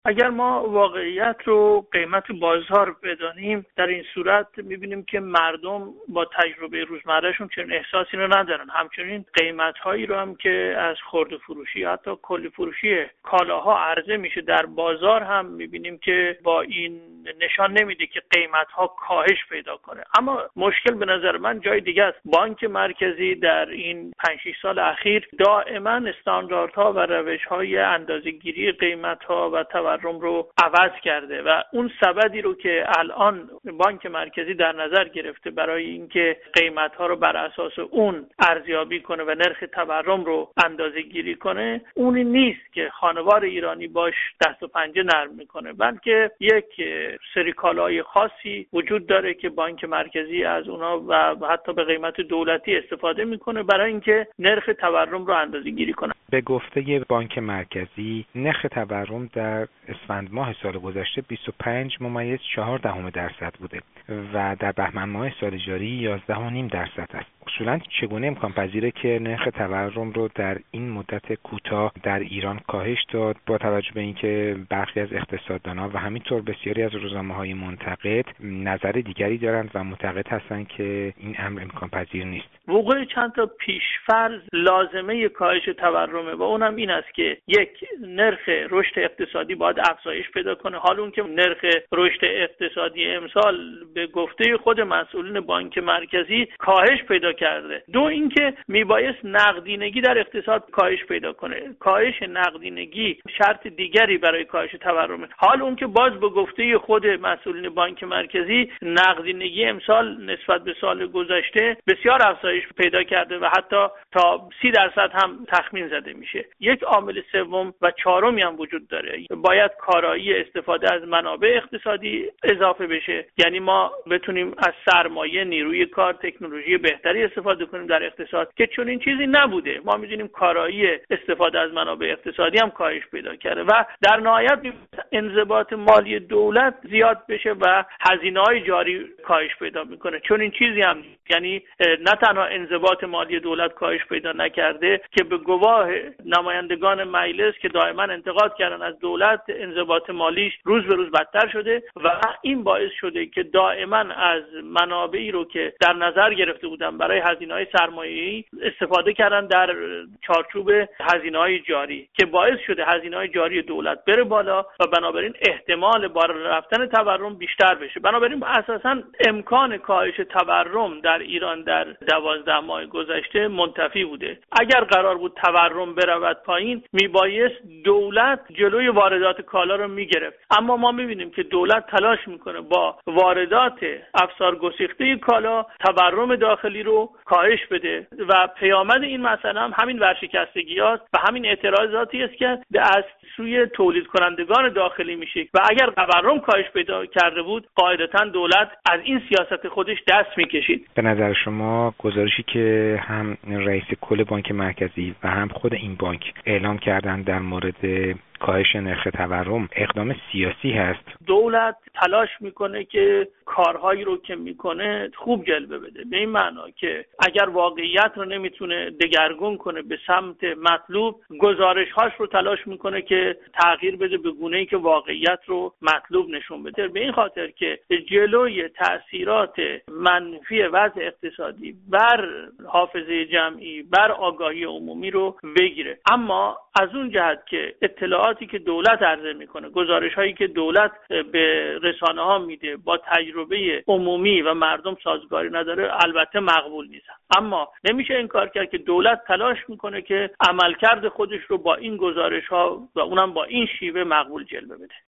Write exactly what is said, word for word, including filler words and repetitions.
اگر ما واقعیت رو قیمت بازار بدانیم، در این صورت میبینیم که مردم با تجربه روزمرهشون چنین احساسی رو ندارن. همچنین قیمت‌هایی رو هم که از خرده فروشی حتی کل فروشی کالاها عرضه میشه در بازار هم میبینیم که با این نشان نمیده که قیمت‌ها کاهش پیدا کنه. اما مشکل به نظر من جای دیگه است. بانک مرکزی در این پنج شش سال اخیر دائما استانداردها و روش‌های اندازه‌گیری قیمت‌ها و تورم رو عوض کرده و اون سبدی رو که الان بانک مرکزی در نظر گرفته برای اینکه قیمت‌ها رو بر اساس اون ارزیابی کنه و نرخ تورم رو اندازه‌گیری کنه، اونی نیست که خانوار ایرانی باش دست و پنجه نرم میکنه، بلکه یک سری کالای خاصی وجود داره که بانک مرکزی از اونها و حتی به قیمت دولتی استفاده میکنه برای اینکه نرخ تورم رو اندازه‌گیری کنه. به گفته بانک مرکزی نرخ تورم در اسفند ماه سال گذشته بیست و پنج ممیز چهار دهم درصد بوده و در بهمن ماه سال جاری یازده و نیم درصد است. اصولاً چگونه امکان پذیره که نرخ تورم رو در این مدت کوتاه در ایران کاهش داد، با توجه به اینکه برخی از اقتصاددانان و همینطور بسیاری از روزنامه‌های منتقد نظر دیگری دارند و معتقد هستند که این امر امکان پذیر نیست؟ وقوع چند تا پیش‌فرض لازمه کاهش تورمه و اونم این است که یک، نرخ رشد اقتصادی باید افزایش پیدا کنه، حال اون که نرخ رشد اقتصادی امسال به گفته خود مسئولین بانک مرکزی کاهش پیدا کرده. دو، اینکه میبایست نقدینگی در اقتصاد کاهش پیدا کنه. کاهش نقدینگی شرط دیگری برای کاهش تورمه، حال اون که باز به گفته خود مسئولین بانک مرکزی نقدینگی امسال نسبت به سال گذشته بسیار افزایش پیدا کرده و حتی تا سی درصد هم تخمین زده میشه. یک عامل سوم و چهارمی هم وجود داره، باید کارایی استفاده از منابع اقتصادی اضافه بشه، یعنی ما بتونیم از سرمایه، نیروی کار، تکنولوژی بهتری استفاده کنیم در اقتصاد که چون این چیزی نبوده. ما میدونیم کارایی استفاده از منابع اقتصادی هم کاهش پیدا کرده و در نهایت انضباط مالی دولت زیاد بشه و هزینه‌های جاری کاهش پیدا میکنه. چون این چیزی هم یعنی نه تنها انضباط مالی دولت کاهش پیدا نکرده که به گواه نمایندگان مجلس که دائما انتقاد کردن از دولت، انضباط مالیش روز به روز بدتر شده و این باعث شده که دائما از منابعی رو که در نظر گرفته بودن برای هزینه‌های سرمایه‌ای استفاده کردن در چارچوب هزینه‌های جاری که باعث شده هزینه‌های جاری دولت بره بالا و بنابراین احتمال بالا رفتن تورم بیشتر بشه. بنابراین اساساً امکان کاهش تورم در ایران در دوازده ماه گذشته منتفی بوده. اگر قرار بود تورم برود پایین، میبایست دولت جلوی واردات کالا رو میگرفت، اما ما میبینیم که دولت تلاش میکنه با واردات افسار گسیخته کالا تورم داخلی رو کاهش بده و پیامد این مسئله هم همین ورشکستگی هاست و همین اعتراضاتی است که از سوی تولید کنندگان داخلی میشه و اگر تورم کاهش پیدا کرده بود قاعدتاً دولت از این سیاست خودش دست میکشید. به نظر شما گزارشی که هم رئیس کل بانک مرکزی و هم خود این بانک اعلام کردن در مورد کاهش نرخ تورم اقدام سیاسی هست؟ دولت تلاش میکنه که کارهایی رو که میکنه خوب جلوه بده، به این معنا که اگر واقعیت رو نمیتونه دگرگون کنه به سمت مطلوب، گزارش‌هاش رو تلاش میکنه که تغییر بده به گونه‌ای که واقعیت رو مطلوب نشون بده، به این خاطر که جلوی تأثیرات منفی وضع اقتصادی بر حافظه جمعی، بر آگاهی عمومی رو بگیره. اما از اون جهت که اطلاعاتی که دولت عرضه میکنه، گزارش‌هایی که دولت به رسانه‌ها میده با تجربه عمومی و مردم سازگاری نداره، البته مقبول نیست. اما نمیشه انکار کرد که دولت تلاش میکنه که عملکرد خودش رو با این گزارش‌ها و اونم با این شیوه مقبول جلوه بده.